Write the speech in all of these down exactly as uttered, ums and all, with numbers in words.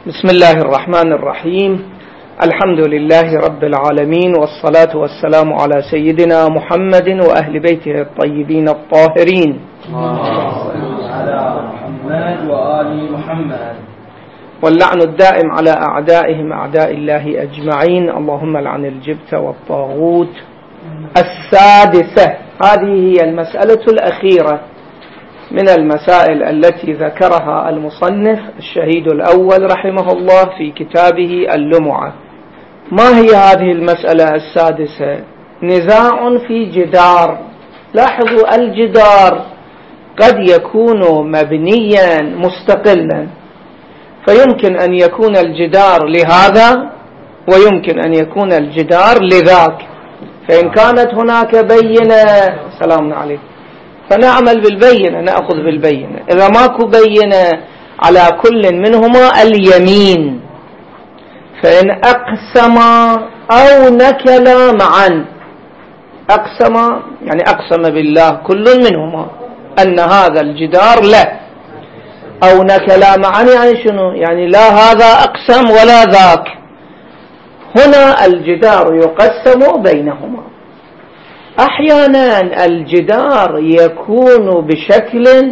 بسم الله الرحمن الرحيم. الحمد لله رب العالمين، والصلاة والسلام على سيدنا محمد وأهل بيته الطيبين الطاهرين. على محمد وآل محمد. واللعن الدائم على أعدائهم أعداء الله أجمعين. اللهم لعن الجبت والطاغوت. السادسة، هذه هي المسألة الأخيرة من المسائل التي ذكرها المصنف الشهيد الأول رحمه الله في كتابه اللمعة. ما هي هذه المسألة السادسة؟ نزاع في جدار. لاحظوا، الجدار قد يكون مبنيا مستقلا، فيمكن أن يكون الجدار لهذا ويمكن أن يكون الجدار لذاك. فإن كانت هناك بينة، سلام عليكم، فنعمل بالبينة، نأخذ بالبينة. إذا ماكو بينة على كل منهما اليمين. فإن أقسم أو نكلا معا، أقسم يعني أقسم بالله كل منهما أن هذا الجدار له، أو نكلا معا يعني شنو؟ يعني لا هذا أقسم ولا ذاك. هنا الجدار يقسم بينهما. أحيانا الجدار يكون بشكل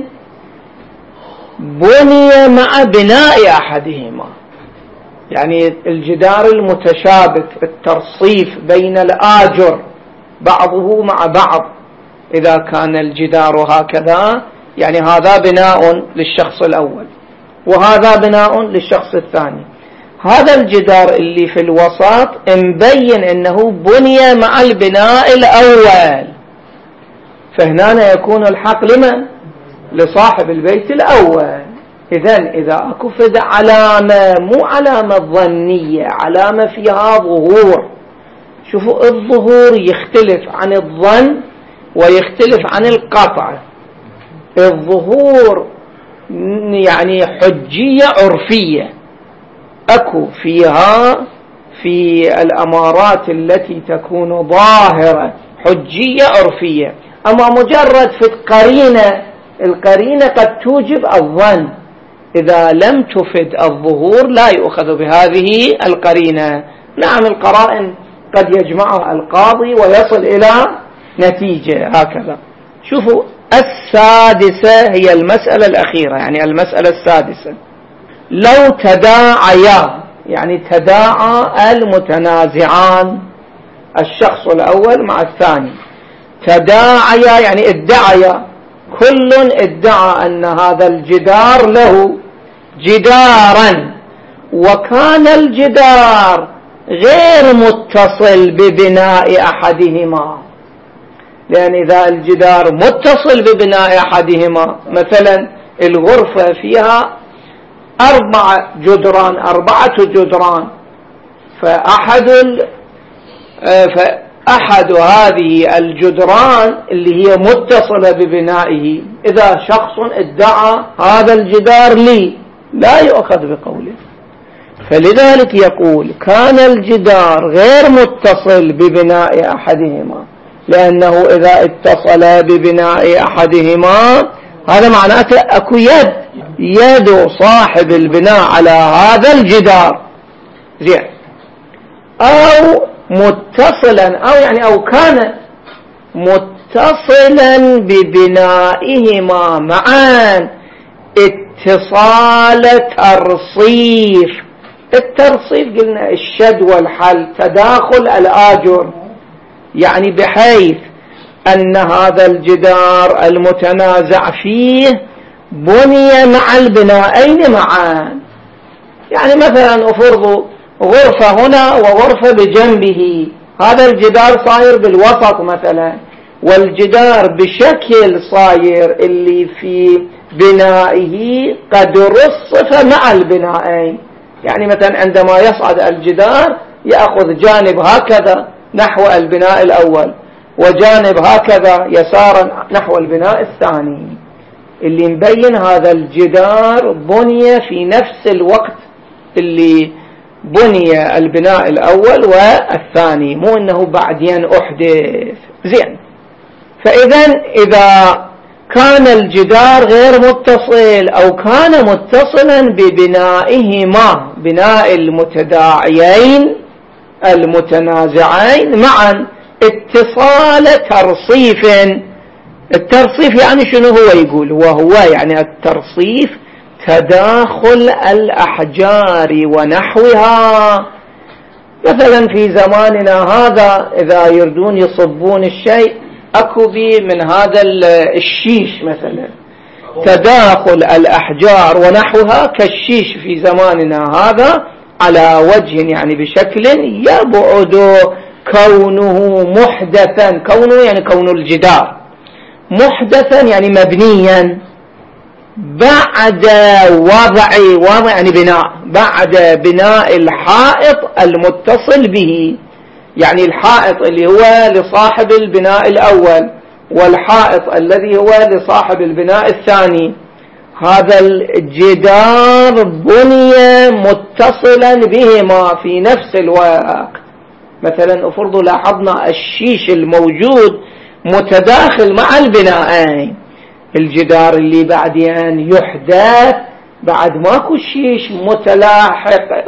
بني مع بناء أحدهما، يعني الجدار المتشابك، الترصيف بين الآجر بعضه مع بعض. إذا كان الجدار هكذا يعني هذا بناء للشخص الأول وهذا بناء للشخص الثاني. هذا الجدار اللي في الوسط مبين انه بني مع البناء الاول، فهنا يكون الحق لمن؟ لصاحب البيت الاول. اذن اذا اكفد علامة، مو علامة ظنية، علامة فيها ظهور. شوفوا، الظهور يختلف عن الظن ويختلف عن القطع. الظهور يعني حجية عرفية، أكو فيها في الأمارات التي تكون ظاهرة حجية عرفية. أما مجرد في القرينة، القرينة قد توجب الظن، إذا لم تفد الظهور لا يؤخذ بهذه القرينة. نعم، القرائن قد يجمعها القاضي ويصل إلى نتيجة هكذا. شوفوا، السادسة هي المسألة الأخيرة، يعني المسألة السادسة. لو تداعيا، يعني تداعى المتنازعان، الشخص الأول مع الثاني، تداعيا يعني ادعيا، كل ادعى أن هذا الجدار له جدارا، وكان الجدار غير متصل ببناء أحدهما. لأن إذا الجدار متصل ببناء أحدهما، مثلا الغرفة فيها أربع جدران، أربعة جدران، فأحد فأحد هذه الجدران اللي هي متصلة ببنائه، إذا شخص ادعى هذا الجدار لي لا يؤخذ بقوله. فلذلك يقول كان الجدار غير متصل ببناء أحدهما، لأنه إذا اتصل ببناء أحدهما هذا معناته أكو يد يد صاحب البناء على هذا الجدار، زين. أو متصلا، أو يعني أو كان متصلا ببنائهما معا اتصال ترصيف. الترصيف قلنا الشد والحل، تداخل الآجر، يعني بحيث أن هذا الجدار المتنازع فيه بني مع البنائين معا. يعني مثلا أفرضوا غرفة هنا وغرفة بجنبه، هذا الجدار صاير بالوسط مثلا، والجدار بشكل صاير اللي في بنائه قد رصف مع البنائين. يعني مثلا عندما يصعد الجدار يأخذ جانب هكذا نحو البناء الأول، وجانب هكذا يسارا نحو البناء الثاني، اللي مبين هذا الجدار بني في نفس الوقت اللي بني البناء الأول والثاني، مو أنه بعدين أحدث، زين. فإذا إذا كان الجدار غير متصل أو كان متصلا ببنائهما بناء المتداعيين المتنازعين معا اتصال ترصيف. الترصيف يعني شنو هو يقول؟ وهو يعني الترصيف تداخل الأحجار ونحوها. مثلا في زماننا هذا إذا يردون يصبون الشيء أكو بي من هذا الشيش مثلا، تداخل الأحجار ونحوها كالشيش في زماننا هذا على وجه يعني بشكل يبعد كونه محدثا. كونه يعني كون الجدار محدثا يعني مبنيا بعد وضع وضع يعني بناء بعد بناء الحائط المتصل به. يعني الحائط اللي هو لصاحب البناء الأول والحائط الذي هو لصاحب البناء الثاني، هذا الجدار بني متصلا بهما في نفس الوقت. مثلا افرضوا لاحظنا الشيش الموجود متداخل مع البناءين، الجدار اللي بعدين يحدث بعد ماكو شيش متلاحق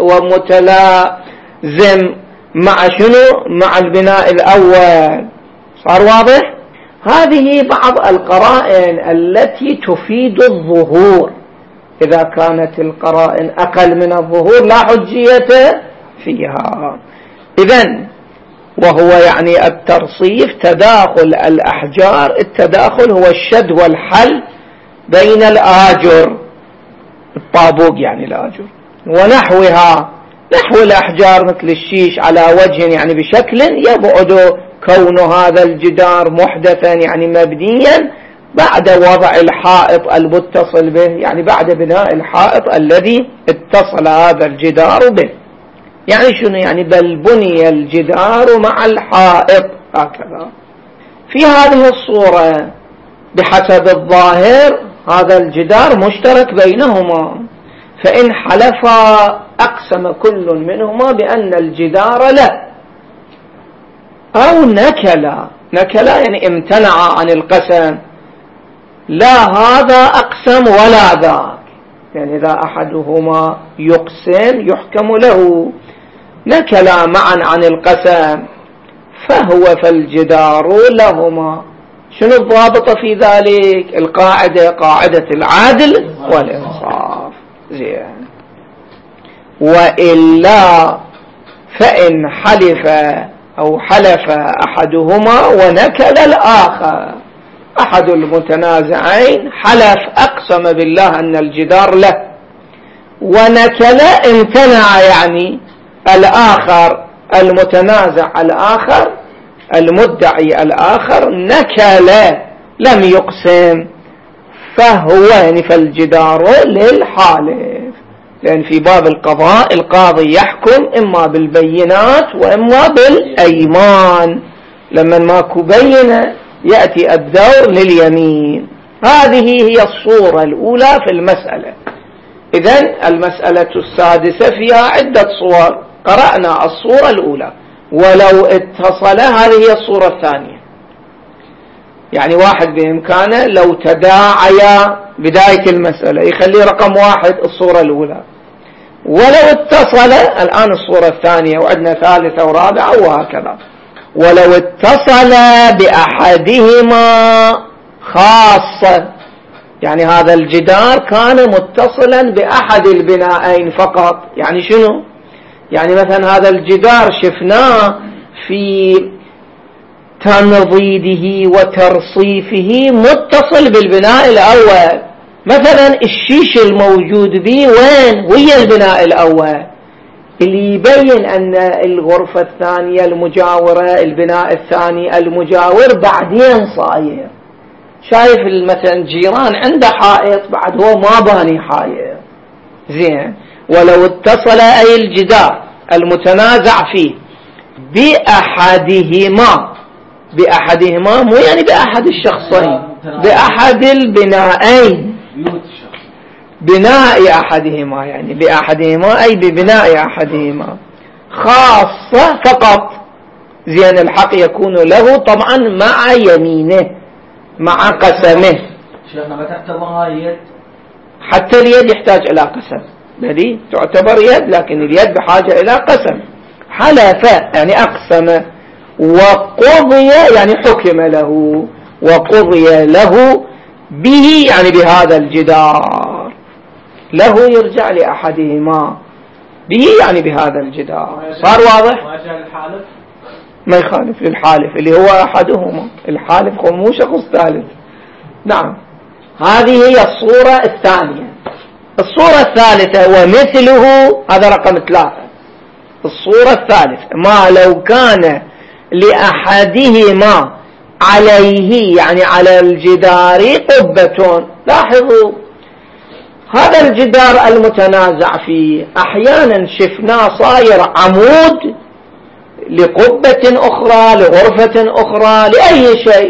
ومتلازم مع شنو؟ مع البناء الأول. صار واضح؟ هذه بعض القرائن التي تفيد الظهور. إذا كانت القرائن أقل من الظهور لا حجية فيها. إذن وهو يعني الترصيف تداخل الأحجار. التداخل هو الشد والحل بين الآجر، الطابوق يعني الآجر، ونحوها نحو الأحجار مثل الشيش على وجه يعني بشكل يبعد كون هذا الجدار محدثا يعني مبنيا بعد وضع الحائط المتصل به، يعني بعد بناء الحائط الذي اتصل هذا الجدار به. يعني شنو يعني؟ بل بني الجدار مع الحائط هكذا. في هذه الصورة بحسب الظاهر هذا الجدار مشترك بينهما، فإن حلفا أقسم كل منهما بأن الجدار له، أو نكلا. نكلا يعني امتنع عن القسم، لا هذا أقسم ولا ذاك. يعني إذا أحدهما يقسم يحكم له. نكلا معا عن القسم فهو فالجدار لهما. شنو الضابط في ذلك؟ القاعدة قاعدة العدل والإنصاف. زين. وإلا فإن حلف أو حلف أحدهما ونكل الآخر، أحد المتنازعين حلف أقسم بالله أن الجدار له، ونكل امتنع يعني الآخر المتنازع الآخر المدعي الآخر نكل لم يقسم، فهو يعني فالجدار للحالف. لأن في باب القضاء القاضي يحكم إما بالبينات وإما بالأيمان، لما ماكو بينة يأتي الدور لليمين. هذه هي الصورة الأولى في المسألة. إذن المسألة السادسة فيها عدة صور. قرأنا الصورة الأولى، ولو اتصل، هذه هي الصورة الثانية. يعني واحد بإمكانه لو تداعيا بداية المسألة يخلي رقم واحد الصورة الأولى، ولو اتصل الآن الصورة الثانية، وعندنا ثالثة ورابعة وهكذا. ولو اتصل بأحدهما خاصة، يعني هذا الجدار كان متصلا بأحد البنائين فقط. يعني شنو؟ يعني مثلا هذا الجدار شفناه في تنضيده وترصيفه متصل بالبناء الأول. مثلا الشيش الموجود به وين؟ ويا البناء الأول، اللي يبين أن الغرفة الثانية المجاورة البناء الثاني المجاور بعدين صاير. شايف مثلا جيران عنده حائط بعد هو ما باني حائط. زين. ولو اتصل أي الجدار المتنازع فيه بأحدهما، بأحدهما مو يعني بأحد الشخصين، بأحد البنائين، بناء أحدهما، يعني بأحدهما أي ببناء أحدهما خاصة فقط. زين. الحق يكون له طبعا مع يمينه مع قسمه. شيخنا ما تحتضنها اليد؟ حتى اليد يحتاج إلى قسم. بلي تعتبر يد، لكن اليد بحاجة إلى قسم. حلف يعني أقسم، وقضي يعني حكم له، وقضي له به يعني بهذا الجدار. له يرجع لأحدهما، به يعني بهذا الجدار. صار واضح؟ ما يخالف للحالف اللي هو أحدهما، الحالف هو مو شخص ثالث. نعم، هذه هي الصورة الثانية. الصورة الثالثة ومثله، هذا رقم ثلاثة. الصورة الثالثة ما لو كان لأحدهما عليه يعني على الجدار قبة. لاحظوا هذا الجدار المتنازع فيه أحيانا شفناه صاير عمود لقبة أخرى، لغرفة أخرى، لأي شيء.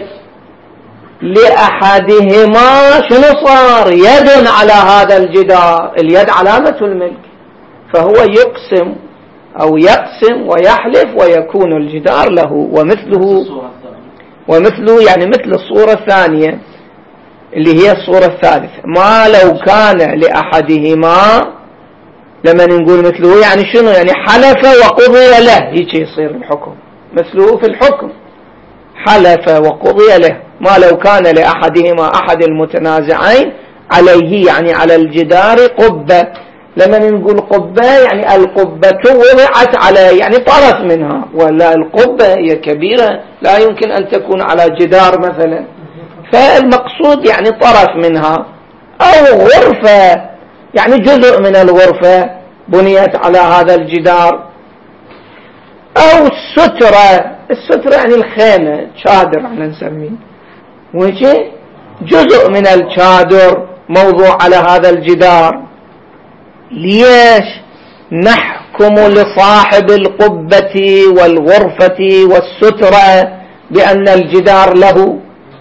لأحدهما شنو صار؟ يد على هذا الجدار. اليد علامة الملك، فهو يقسم أو يقسم ويحلف ويكون الجدار له. ومثله ومثله يعني مثل الصورة الثانية اللي هي الصورة الثالثة. ما لو كان لأحدهما، لما نقول مثله يعني شنو؟ يعني حلف وقضي له، هيك يصير الحكم. مثله في الحكم حلف وقضي له. ما لو كان لأحدهما أحد المتنازعين عليه يعني على الجدار قبة. لما نقول قبة يعني القبة وضعت على يعني طرف منها، ولا القبة هي كبيرة لا يمكن أن تكون على جدار مثلا، فالمقصود يعني طرف منها. أو غرفة يعني جزء من الغرفة بنيت على هذا الجدار. أو سترة، السترة يعني الخيمة، شادر احنا نسميه، ويجي جزء من الشادر موضوع على هذا الجدار. ليش نحكم لصاحب القبة والغرفة والسترة بأن الجدار له؟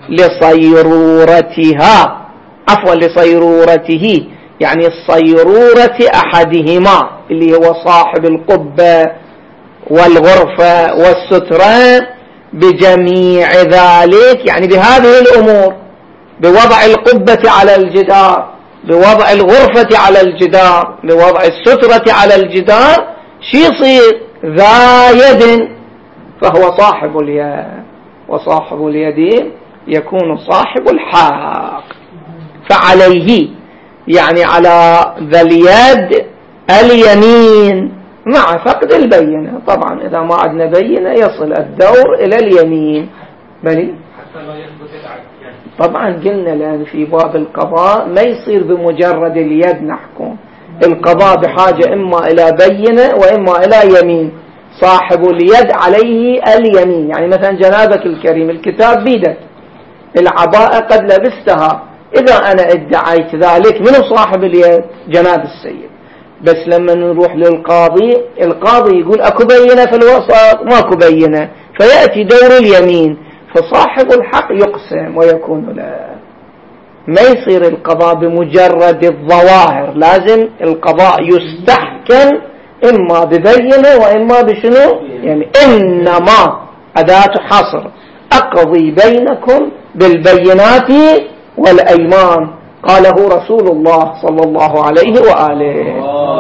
لصيرورتها، عفوا لصيرورته، يعني الصيرورة أحدهما اللي هو صاحب القبة والغرفة والسترة، بجميع ذلك يعني بهذه الأمور، بوضع القبة على الجدار، بوضع الغرفة على الجدار، بوضع السترة على الجدار. شي يصير؟ ذا يد، فهو صاحب اليد، وصاحب اليد يكون صاحب الحق. فعليه يعني على ذا اليد اليمين مع فقد البينة. طبعا إذا ما عندنا بينة يصل الدور إلى اليمين. بلي طبعا قلنا الآن في باب القضاء ما يصير بمجرد اليد نحكم. القضاء بحاجة إما إلى بينة وإما إلى يمين. صاحب اليد عليه اليمين، يعني مثلا جنابك الكريم الكتاب بيدك، العباءة قد لبستها، إذا أنا ادعيت ذلك من صاحب اليد؟ جناب السيد. بس لما نروح للقاضي، القاضي يقول أكو بينة في الوسط، ماكو بينة، فيأتي دور اليمين، فصاحب الحق يقسم ويكون له. ما يصير القضاء بمجرد الظواهر، لازم القضاء يستحكم إما ببينة وإما بشنو؟ يعني إنما أداة حصر، أقضي بينكم بالبينات والأيمان، قاله رسول الله صلى الله عليه وآله.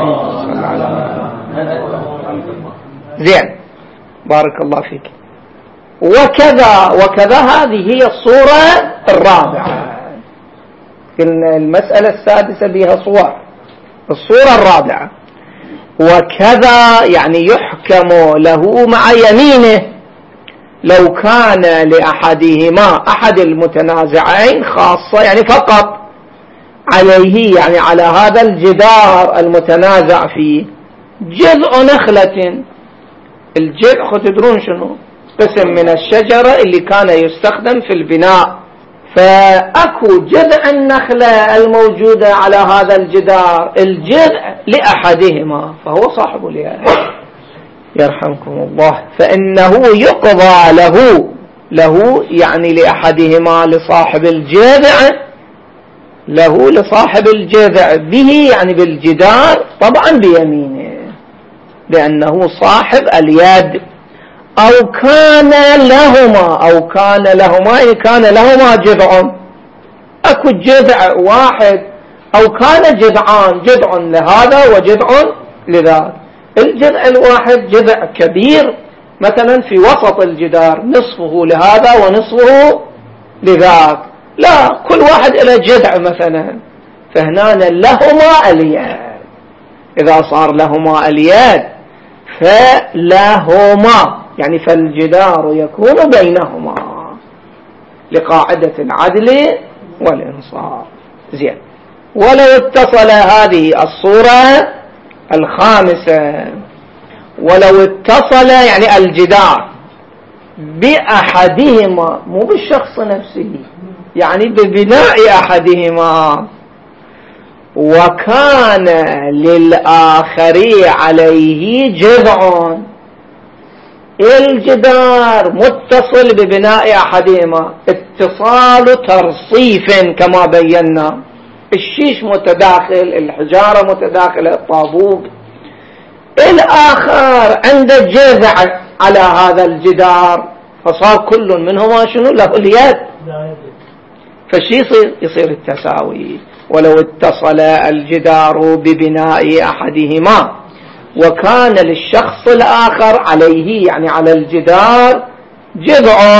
زين، بارك الله فيك. وكذا وكذا هذه هي الصورة الرابعة. قلنا المسألة السادسة بها صور. الصورة الرابعة وكذا يعني يحكم له مع يمينه لو كان لأحدهما أحد المتنازعين خاصة، يعني فقط عليه يعني على هذا الجدار المتنازع فيه جذع نخلة. الجذع خذ تدرون شنو؟ قسم من الشجرة اللي كان يستخدم في البناء. فأكو جذع النخلة الموجودة على هذا الجدار، الجذع لأحدهما فهو صاحب اليد يرحمكم الله، فإنه يقضى له له يعني لأحدهما لصاحب الجذع، له لصاحب الجذع به يعني بالجدار، طبعا بيمينه لأنه صاحب اليد. أو كان لهما أو كان لهما إن كان لهما جذع، أكو جذع واحد أو كان جذعان، جذع لهذا وجذع لذاك. الجذع الواحد جذع كبير مثلا في وسط الجدار، نصفه لهذا ونصفه لذاك، لا، كل واحد إلى جذع مثلا، فهنا لهما اليد. إذا صار لهما اليد فلهما يعني فالجدار يكون بينهما لقاعدة العدل والإنصاف. زين. ولو اتصل هذه الصورة الخامسة، ولو اتصل يعني الجدار بأحدهما، مو بالشخص نفسه، يعني ببناء أحدهما، وكان للآخر عليه جذع، الجدار متصل ببناء أحدهما، اتصال ترصيف كما بينا، الشيش متداخل، الحجارة متداخلة، الطابوق، الآخر عنده جذع على هذا الجدار، فصار كل منهما شنو له اليد، فالشي يصير يصير التساوي. ولو اتصل الجدار ببناء أحدهما وكان للشخص الآخر عليه يعني على الجدار جذع،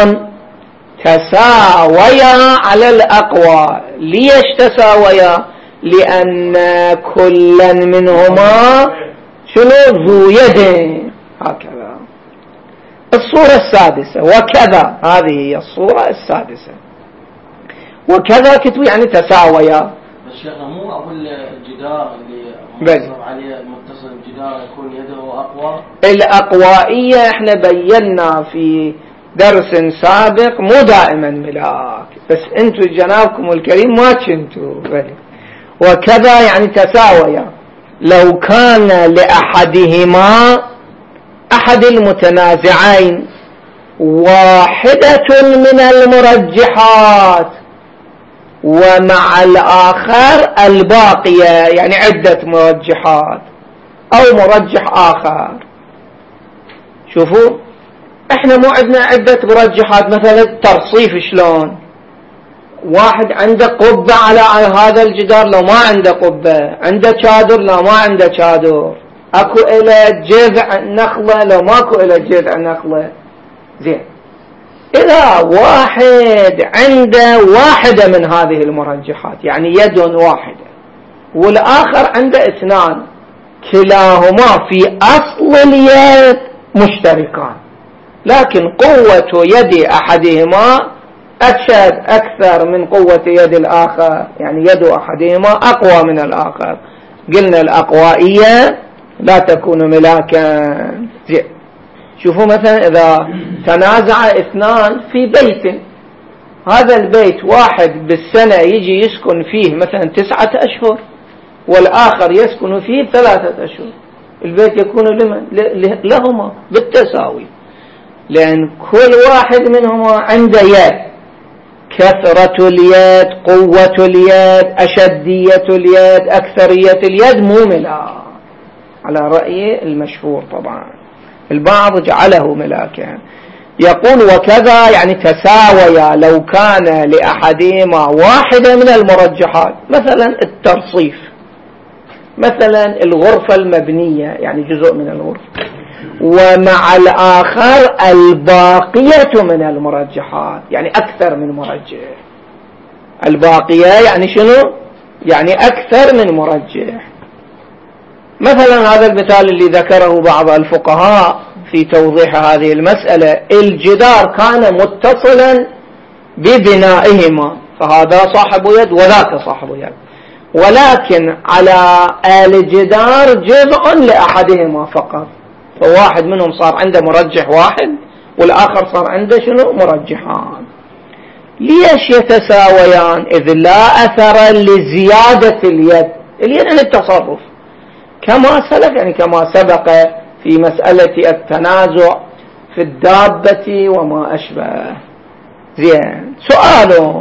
تساويا على الأقوى. ليش تساويا؟ لأن كلا منهما شنو ذو يد. هكذا. الصورة السادسة وكذا، هذه هي الصورة السادسة. وكذا كتب يعني تساويا. الشيخنا مو أقول الجدار اللي متصل عليه متصل الجدار يكون يده أقوى؟ الأقوائية احنا بينا في درس سابق مو دائما ملاك، بس انتو جنابكم الكريم ما كنتوا. وكذا يعني تساويا، لو كان لأحدهما أحد المتنازعين واحدة من المرجحات ومع الآخر الباقية يعني عدة مرجحات أو مرجح آخر. شوفوا احنا مو عندنا عدة مرجحات، مثلا الترصيف شلون، واحد عنده قبة على هذا الجدار لو ما عنده قبة، عنده شادر لو ما عنده شادر، اكو الى جذع نخلة لو ماكو الى جذع نخلة. زين. إذا واحد عنده واحدة من هذه المرجحات يعني يد واحدة، والآخر عنده اثنان، كلاهما في أصل اليد مشتركان، لكن قوة يد أحدهما أشد أكثر من قوة يد الآخر، يعني يد أحدهما أقوى من الآخر. قلنا الأقوائية لا تكون ملاكا. زين. شوفوا مثلا إذا تنازع اثنان في بيت، هذا البيت واحد بالسنة يجي يسكن فيه مثلا تسعة أشهر والآخر يسكن فيه ثلاثة أشهر، البيت يكون لمن؟ لهما بالتساوي، لأن كل واحد منهما عنده يد، كثرة اليد، قوة اليد، أشدية اليد، أكثرية اليد مو ملاك، على رأي المشهور. طبعا البعض جعله ملاكا. يقول وكذا يعني تساويا لو كان لأحدهما واحدة من المرجحات، مثلا الترصيف، مثلا الغرفة المبنية يعني جزء من الغرفة، ومع الآخر الباقية من المرجحات يعني أكثر من مرجح. الباقية يعني شنو؟ يعني أكثر من مرجح. مثلا هذا المثال اللي ذكره بعض الفقهاء في توضيح هذه المسألة، الجدار كان متصلا ببنائهما، فهذا صاحب يد وذاك صاحب يد، ولكن على الجدار جزء لأحدهما فقط، فواحد منهم صار عنده مرجح واحد والآخر صار عنده شنو؟ مرجحان. ليش يتساويان؟ إذ لا أثر لزيادة اليد، اليد يعني التصرف، كما سلف يعني كما سبق في مسألة التنازع في الدابة وما أشبه. زين. سؤال: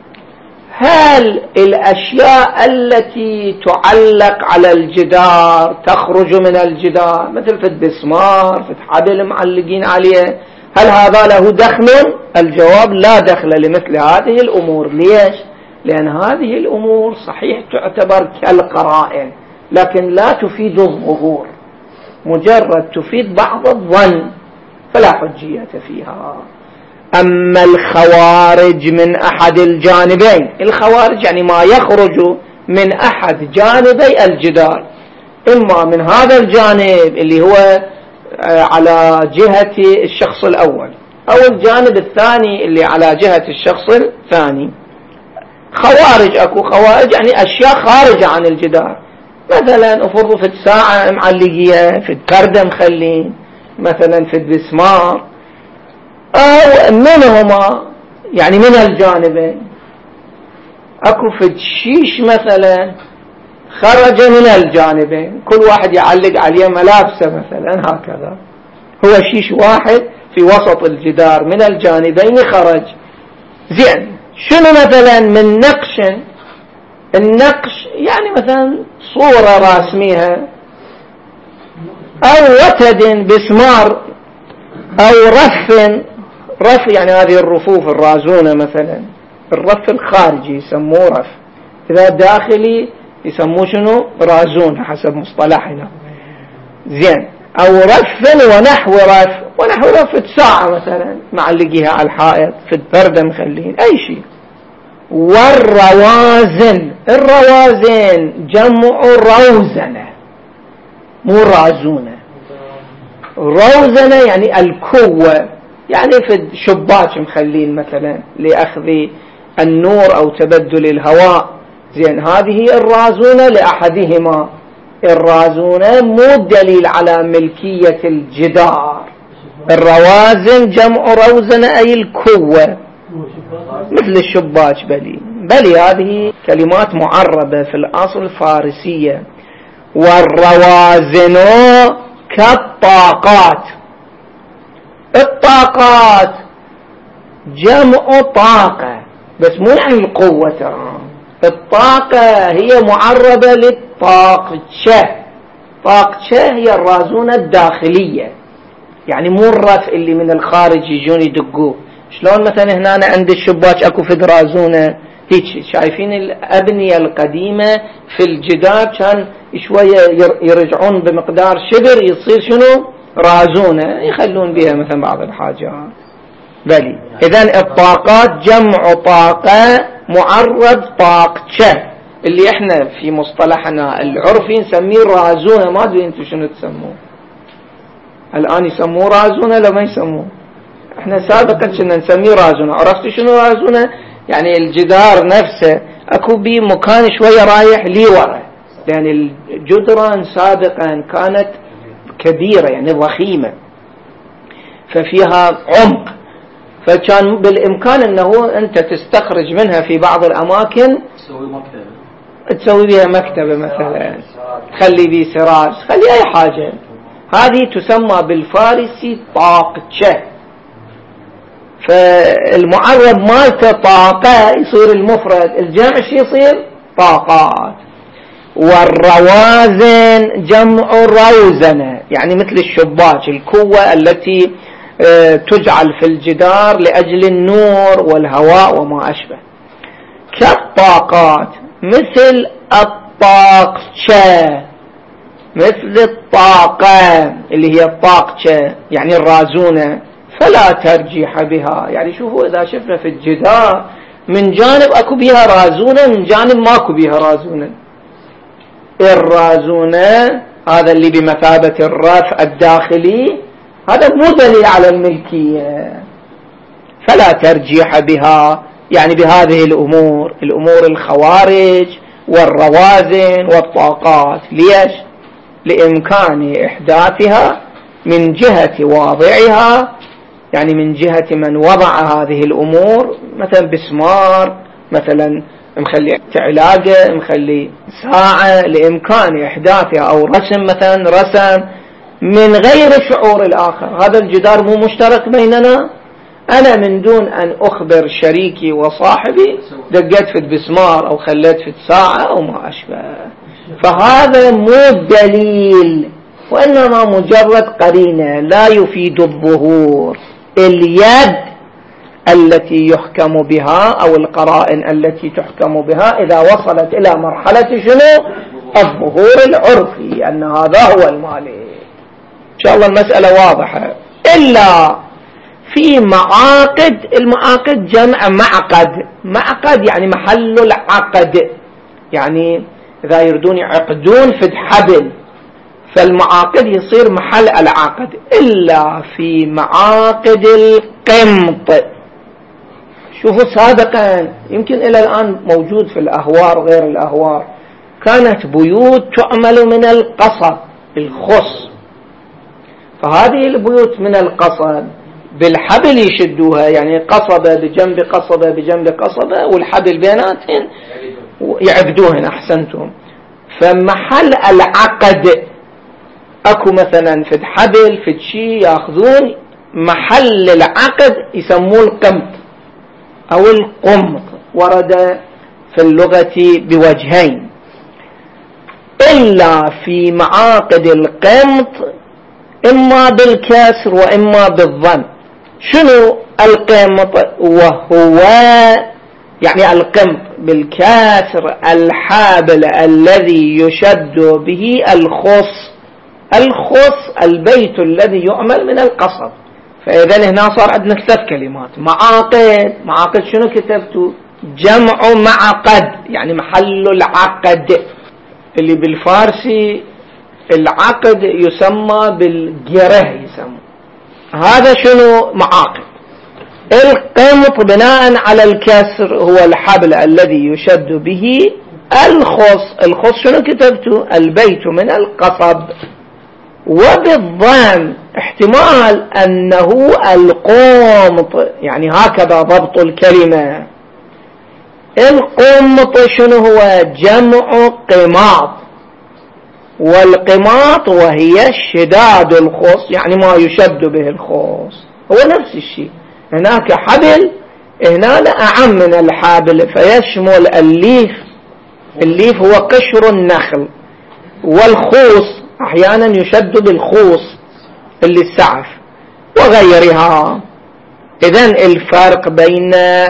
هل الأشياء التي تعلق على الجدار تخرج من الجدار، مثل في الدسمار في الحبل معلقين عليه، هل هذا له دخل؟ الجواب لا دخل لمثل هذه الأمور. ليش؟ لأن هذه الأمور صحيح تعتبر كالقرائن لكن لا تفيد الظهور، مجرد تفيد بعض الظن فلا حجية فيها. أما الخوارج من أحد الجانبين، الخوارج يعني ما يخرج من أحد جانبي الجدار، إما من هذا الجانب اللي هو على جهة الشخص الأول أو الجانب الثاني اللي على جهة الشخص الثاني. خوارج أكو خوارج يعني أشياء خارجة عن الجدار، مثلا أفرضوا في الساعة معلقية، في الكردة مخلين، مثلا في البسمار، أو منهما يعني من الجانبين. أكو في الشيش مثلا خرج من الجانبين، كل واحد يعلق عليه ملابسه مثلا هكذا، هو شيش واحد في وسط الجدار من الجانبين خرج. زين، شنو مثلا من نقش؟ النقش يعني مثلا صورة راسميها، أو وتد بسمار، أو رف. رف يعني هذه الرفوف الرازونة مثلا، الرف الخارجي يسموه رف، إذا داخلي يسموه شنو؟ رازون حسب مصطلحنا. زين، أو رف ونحو رف، ونحو رف الساعة مثلا معلقيها على الحائط، في البردة مخلين أي شيء. والروازن، الروازن جمع روزنة مو رازونة. روزنة يعني الكوة، يعني في الشباك مخلين مثلا لأخذ النور أو تبدل الهواء. زين، هذه الرازونة لأحدهما. الرازونة مو دليل على ملكية الجدار. الروازن جمع روزنة أي الكوة مثل الشباك. بلي بلي هذه كلمات معربة في الأصل الفارسية. والروازن كالطاقات، الطاقات جمع طاقة بس مو يعني القوة ترى. الطاقة هي معربة للطاقشة. طاقشة هي الرازونة الداخلية، يعني مو الرف اللي من الخارج يجون يدقوه. شلون مثلا هنا عند الشباك اكو فد رازونة هيك، شايفين الأبنية القديمة في الجدار كان شوية يرجعون بمقدار شبر يصير شنو؟ رازونة، يخلون بها مثلا بعض الحاجات. بلي إذن الطاقات جمع طاقة معرض طاقشة، اللي احنا في مصطلحنا العرفي نسميه رازونة. ما ادري انتو شنو تسموه الآن، يسموه رازونة لما يسموه؟ احنا سابقا كنا نسميه رازونة. عرفتوا شنو رازونة؟ يعني الجدار نفسه اكو بي مكان شوية رايح لي ورا، لأن الجدران سابقا كانت كبيرة يعني ضخيمة ففيها عمق، فكان بالإمكان أنه أنت تستخرج منها في بعض الأماكن تسوي مكتبة، تسوي بها مكتبة مثلا، خلي بي سراج، خلي أي حاجة. هذه تسمى بالفارسي طاقشة. فالمعرب مالته طاقة يصير المفرد، الجمع شي يصير طاقات. والروازن جمع روزنة، يعني مثل الشباك، الكوة التي تجعل في الجدار لأجل النور والهواء وما أشبه. كالطاقات مثل الطاقشة، مثل الطاقة اللي هي الطاقشة يعني الرازونة، فلا ترجيح بها. يعني شوفوا إذا شفنا في الجدار من جانب أكو بها رازونة، من جانب ماكو بها رازونة. الرازونة هذا اللي بمثابة الرف الداخلي، هذا مو دليل على الملكية، فلا ترجيح بها. يعني بهذه الأمور، الأمور الخوارج والروازن والطاقات. ليش؟ لإمكان إحداثها من جهة واضعها، يعني من جهة من وضع هذه الأمور، مثلا بسمار مثلا مخلي علاقة، مخلي ساعة، لإمكان إحداثها، أو رسم مثلا رسم من غير شعور الآخر. هذا الجدار مو مشترك بيننا، أنا من دون أن أخبر شريكي وصاحبي دقت في البسمار أو خليت في الساعة أو ما أشبه. فهذا مو دليل، وإنما مجرد قرينة لا يفيد الظهور. اليد التي يحكم بها أو القرائن التي تحكم بها إذا وصلت إلى مرحلة شنو؟ الظهور العرفي، أن هذا هو المالك. إن شاء الله المسألة واضحة. إلا في معاقد، المعاقد جمع معقد، معقد يعني محل العقد، يعني إذا يردون يعقدون في حبل فالمعاقد يصير محل العقد. إلا في معاقد القمط. شوفوا سابقا يمكن إلى الآن موجود في الأهوار غير الأهوار، كانت بيوت تعمل من القصب الخص، فهذه البيوت من القصب بالحبل يشدوها، يعني قصبة بجنب قصبة بجنب قصبة والحبل بيناتهم يعبدوهن. أحسنتم. فمحل العقد أكو مثلا في حبل في شيء يأخذون محل العقد يسموه القمط أو القمط، ورد في اللغة بوجهين. إلا في معاقد القمط إما بالكسر وإما بالضم. شنو القمط؟ وهو يعني القمط بالكسر الحابل الذي يشد به الخص. الخص البيت الذي يعمل من القصب. فإذا هنا صار عندنا ثلاث كلمات. معاقد، معاقد شنو كتبتوا؟ جمع معقد يعني محل العقد، اللي بالفارسي العقد يسمى بالجره يسمى. هذا شنو معاقد. القمط بناء على الكسر هو الحبل الذي يشد به الخص. الخص شنو كتبتوا؟ البيت من القصب. وبالضم احتمال أنه القمط، يعني هكذا ضبط الكلمة. القمط شنو هو؟ جمع قماط، والقماط وهي شداد الخص يعني ما يشد به الخص. هو نفس الشيء. هناك حبل، هنا أعم من الحبل فيشمل الليف. الليف هو قشر النخل، والخوص أحيانا يشد بالخوص اللي السعف وغيرها. إذن الفرق بين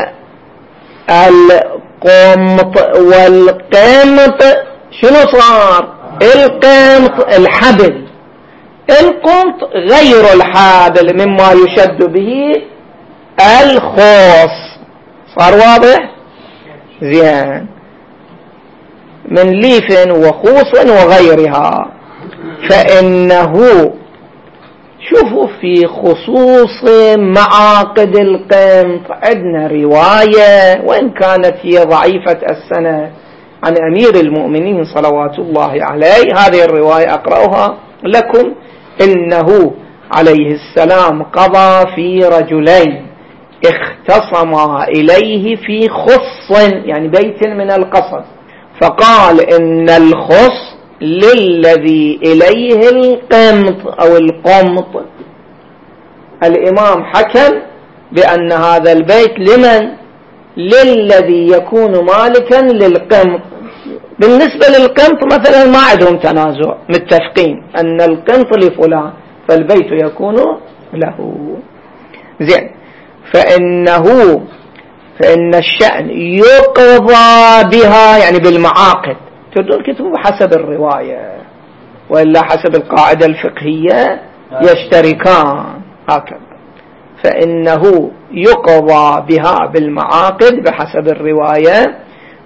القمط والقمط شنو صار؟ القمط الحبل، القمط غير الحبل مما يشد به الخوص. صار واضح؟ زين. من ليف وخوص وغيرها. فإنه شوفوا في خصوص معاقد القمط عندنا رواية وإن كانت هي ضعيفة السند عن أمير المؤمنين صلوات الله عليه. هذه الرواية أقرأها لكم. إنه عليه السلام قضى في رجلين اختصما إليه في خص يعني بيت من القصب، فقال إن الخص للذي إليه القمط أو القمط. الإمام حكم بأن هذا البيت لمن؟ للذي يكون مالكا للقمط. بالنسبة للقمط مثلا ما عندهم تنازع، متفقين أن القمط لفلان فالبيت يكون له. زين. فإنه فإن الشأن يقضى بها يعني بالمعاقد. تردون كتبوا حسب الرواية، وإلا حسب القاعدة الفقهية يشتركان هكذا. فإنه يقضى بها بالمعاقد بحسب الرواية،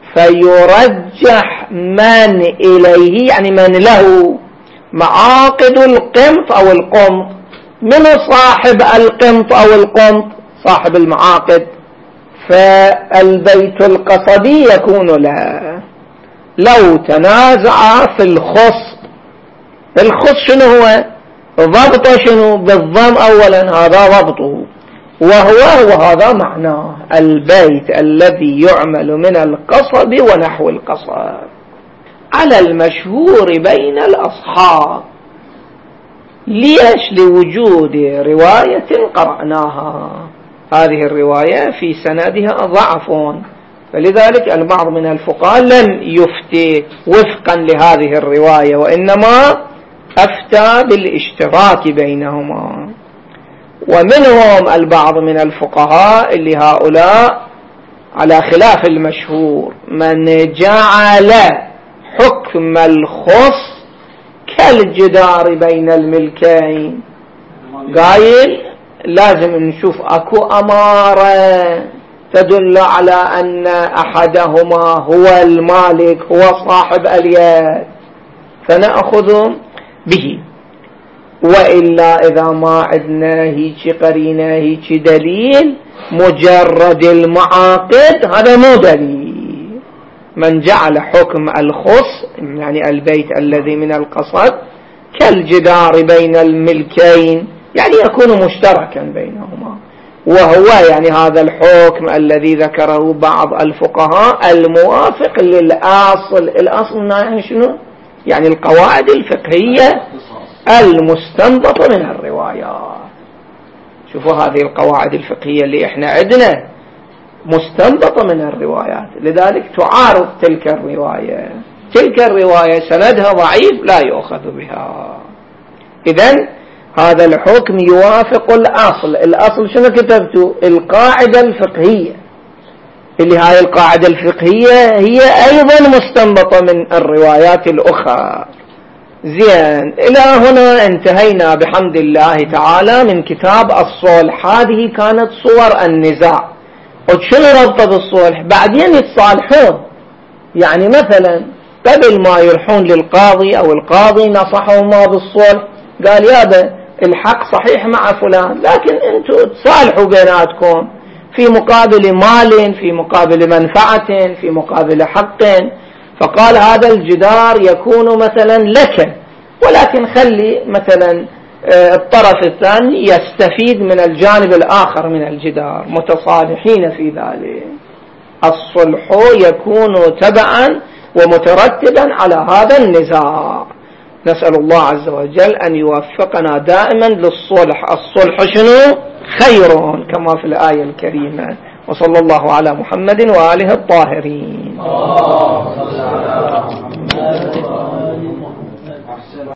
فيرجح من إليه يعني من له معاقد القمط أو القمط. من صاحب القمط أو القمط؟ صاحب المعاقد. فالبيت القصبي يكون له. لو تنازع في الخص، الخص شنو هو؟ ضبطه شنو؟ بالضم أولا، هذا ضبطه، وهو وهذا معناه البيت الذي يعمل من القصب ونحو القصب على المشهور بين الأصحاب. ليش؟ لوجود رواية قرأناها، هذه الرواية في سندها ضعف، فلذلك البعض من الفقهاء لم يفتي وفقا لهذه الرواية، وإنما أفتى بالاشتراك بينهما. ومنهم البعض من الفقهاء اللي هؤلاء على خلاف المشهور من جعل حكم الخص كالجدار بين الملكين، قايل لازم نشوف اكو امارة تدل على ان احدهما هو المالك هو صاحب اليد فنأخذ به، وإلا إذا ما عندنا هيك قرينة هيك دليل مجرد المعاقد هذا مو دليل. من جعل حكم الخص يعني البيت الذي من القصد كالجدار بين الملكين يعني يكون مشتركا بينهما، وهو يعني هذا الحكم الذي ذكره بعض الفقهاء الموافق للأصل. الأصل شنو؟ يعني القواعد الفقهية المستنبطة من الروايات. شوفوا هذه القواعد الفقهية اللي احنا عندنا مستنبطة من الروايات، لذلك تعارض تلك الرواية. تلك الرواية سندها ضعيف لا يؤخذ بها. إذن هذا الحكم يوافق الأصل. الأصل شنو كتبته؟ القاعدة الفقهية، اللي هاي القاعدة الفقهية هي أيضا مستنبطة من الروايات الأخرى. زين، إلى هنا انتهينا بحمد الله تعالى من كتاب الصلح. هذه كانت صور النزاع. وشنو ربطة بالصلح؟ بعدين يتصالحون، يعني مثلا قبل ما يروحون للقاضي أو القاضي نصحهما بالصلح، قال يابا الحق صحيح مع فلان لكن انتوا تصالحوا بيناتكم في مقابل مال، في مقابل منفعة، في مقابل حق. فقال هذا الجدار يكون مثلا لك، ولكن خلي مثلا الطرف الثاني يستفيد من الجانب الآخر من الجدار، متصالحين في ذلك. الصلح يكون تبعا ومترتبا على هذا النزاع. نسأل الله عز وجل أن يوفقنا دائما للصلح. الصلح شنو؟ خير كما في الآية الكريمة. وصلى الله على محمد وآله الطاهرين.